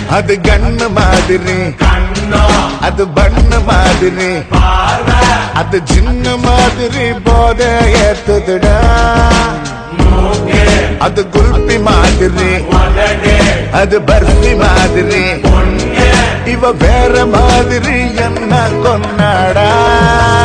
அது கண்ணு மாதிரி, அது பண்ணு மாதிரி, அது சின்ன மாதிரி போத ஏத்துதுடா. அது குல்பி மாதிரி, அது பர்ஃபி மாதிரி, இவ வேற மாதிரி என்ன கொண்டாடா.